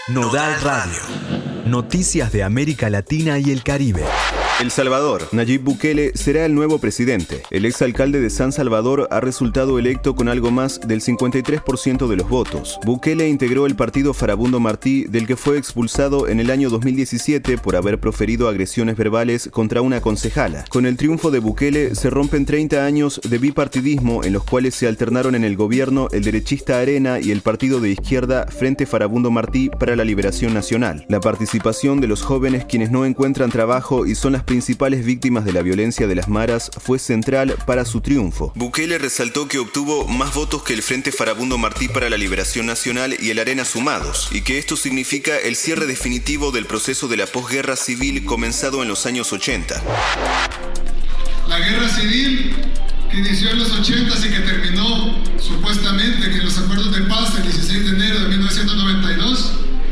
Nodal Radio. Noticias de América Latina y el Caribe. El Salvador. Nayib Bukele será el nuevo presidente. El exalcalde de San Salvador ha resultado electo con algo más del 53% de los votos. Bukele integró el partido Farabundo Martí, del que fue expulsado en el año 2017 por haber proferido agresiones verbales contra una concejala. Con el triunfo de Bukele se rompen 30 años de bipartidismo en los cuales se alternaron en el gobierno el derechista Arena y el partido de izquierda Frente Farabundo Martí para la Liberación Nacional. La participación de los jóvenes quienes no encuentran trabajo y son las principales víctimas de la violencia de las maras fue central para su triunfo. Bukele resaltó que obtuvo más votos que el Frente Farabundo Martí para la Liberación Nacional y el Arena sumados, y que esto significa el cierre definitivo del proceso de la posguerra civil comenzado en los años 80. La guerra civil que inició en los 80 y que terminó supuestamente en los acuerdos de paz el 16 de enero de 1992,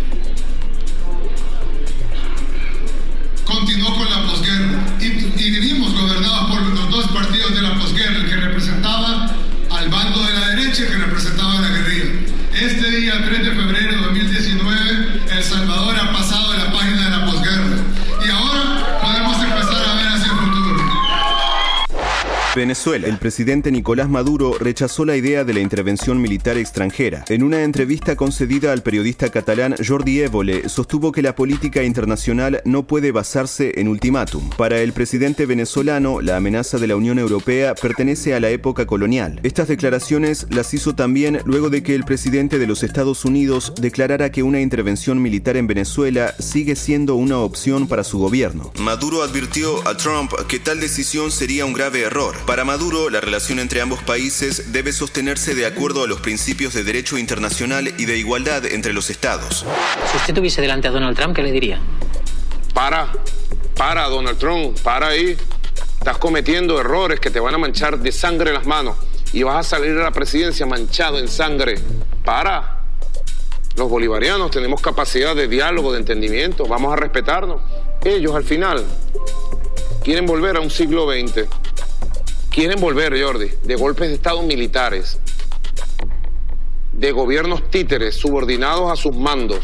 continuó con la posguerra y vivimos gobernados por los dos partidos de la posguerra, el que representaba al bando de la derecha y el que representaba a la guerrilla. Este día, 3 de febrero de 2019, El Salvador ha pasado de la página de la posguerra y ahora podemos empezar a ver hacia el futuro. Venezuela. El presidente Nicolás Maduro rechazó la idea de la intervención militar extranjera. En una entrevista concedida al periodista catalán Jordi Évole, sostuvo que la política internacional no puede basarse en ultimátum. Para el presidente venezolano, la amenaza de la Unión Europea pertenece a la época colonial. Estas declaraciones las hizo también luego de que el presidente de los Estados Unidos declarara que una intervención militar en Venezuela sigue siendo una opción para su gobierno. Maduro advirtió a Trump que tal decisión sería un grave error. Para Maduro, la relación entre ambos países debe sostenerse de acuerdo a los principios de derecho internacional y de igualdad entre los estados. Si usted tuviese delante a Donald Trump, ¿qué le diría? Para, Donald Trump, para ahí. Estás cometiendo errores que te van a manchar de sangre las manos y vas a salir a la presidencia manchado en sangre. Para. Los bolivarianos tenemos capacidad de diálogo, de entendimiento, vamos a respetarnos. Ellos, al final, quieren volver a un siglo XX. Quieren volver, Jordi, de golpes de estado militares, de gobiernos títeres subordinados a sus mandos,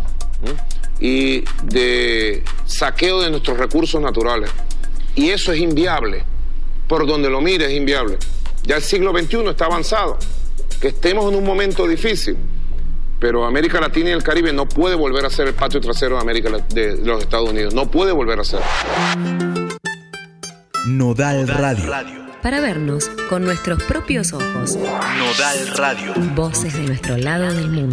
y de saqueo de nuestros recursos naturales. Y eso es inviable. Por donde lo mire es inviable. Ya el siglo XXI está avanzado. Que estemos en un momento difícil, pero América Latina y el Caribe no puede volver a ser el patio trasero de los Estados Unidos. No puede volver a ser. Nodal Radio. Para vernos con nuestros propios ojos. Nodal Radio. Voces de nuestro lado del mundo.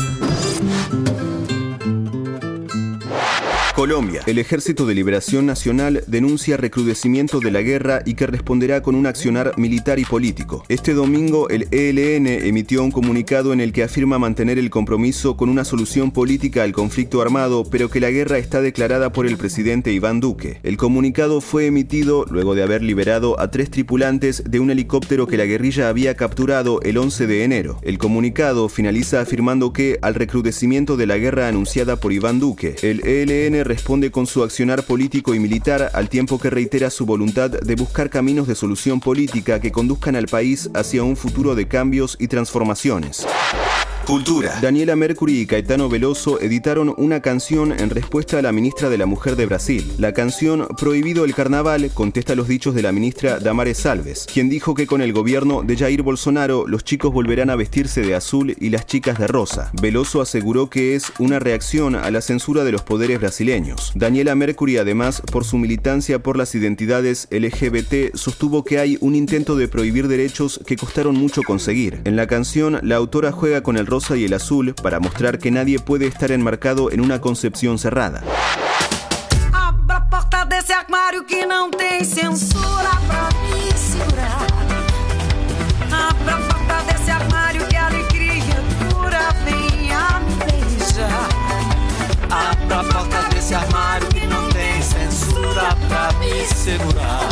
Colombia. El Ejército de Liberación Nacional denuncia recrudecimiento de la guerra y que responderá con un accionar militar y político. Este domingo, el ELN emitió un comunicado en el que afirma mantener el compromiso con una solución política al conflicto armado, pero que la guerra está declarada por el presidente Iván Duque. El comunicado fue emitido luego de haber liberado a 3 tripulantes de un helicóptero que la guerrilla había capturado el 11 de enero. El comunicado finaliza afirmando que, al recrudecimiento de la guerra anunciada por Iván Duque, el ELN responde con su accionar político y militar al tiempo que reitera su voluntad de buscar caminos de solución política que conduzcan al país hacia un futuro de cambios y transformaciones. Cultura. Daniela Mercury y Caetano Veloso editaron una canción en respuesta a la ministra de la Mujer de Brasil. La canción Prohibido el Carnaval contesta los dichos de la ministra Damares Alves, quien dijo que con el gobierno de Jair Bolsonaro los chicos volverán a vestirse de azul y las chicas de rosa. Veloso aseguró que es una reacción a la censura de los poderes brasileños. Daniela Mercury, además, por su militancia por las identidades LGBT, sostuvo que hay un intento de prohibir derechos que costaron mucho conseguir. En la canción, la autora juega con el rosa y el azul para mostrar que nadie puede estar enmarcado en una concepción cerrada. Abra a porta desse armário que não tem censura pra me segurar. Abra a porta desse armário que a alegria pura venha me beijar. Abra a porta desse armário que não tem censura pra me segurar.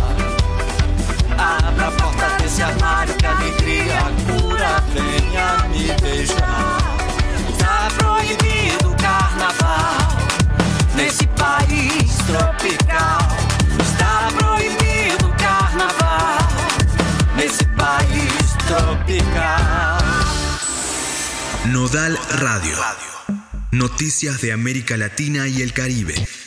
Abra a porta desse armário que a alegria pura venha me beijar. Tá proibido o carnaval nesse país tropical. Está proibido o carnaval nesse país tropical. Nodal Radio. Noticias de América Latina y el Caribe.